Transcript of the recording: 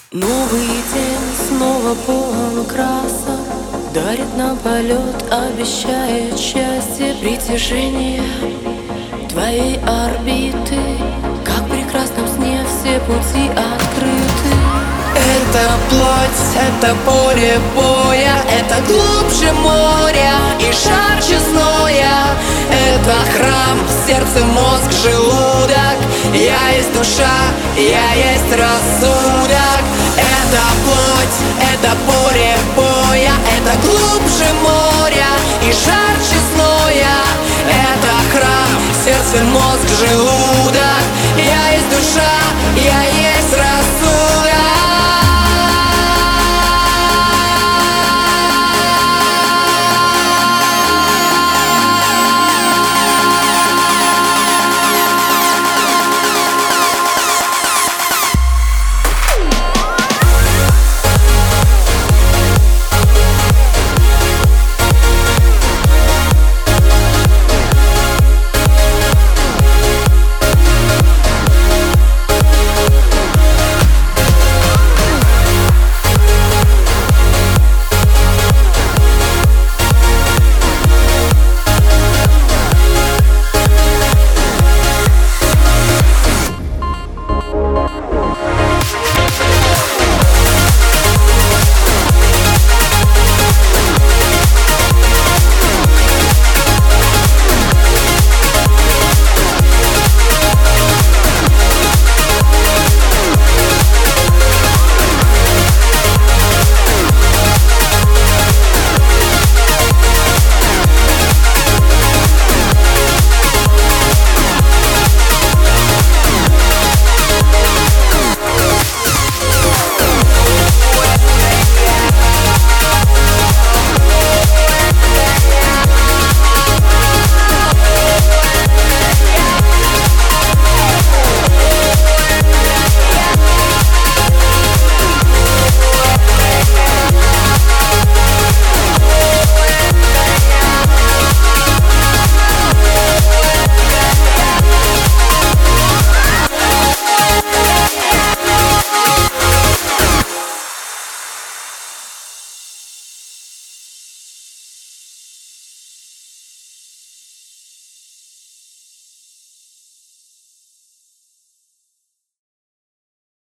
Новый день снова полон красок, дарит нам полет, обещает счастье, притяжение твоей орбиты. Как в прекрасном сне все пути открыты. Это плоть, это поле боя, это глубже моря и жарче зноя. Это храм, сердце, мозг, желудок. Я есть душа, я есть рассудок. Это плоть, это поле боя, это глубже моря и жарче зноя. Это храм, сердце, мозг, желудок.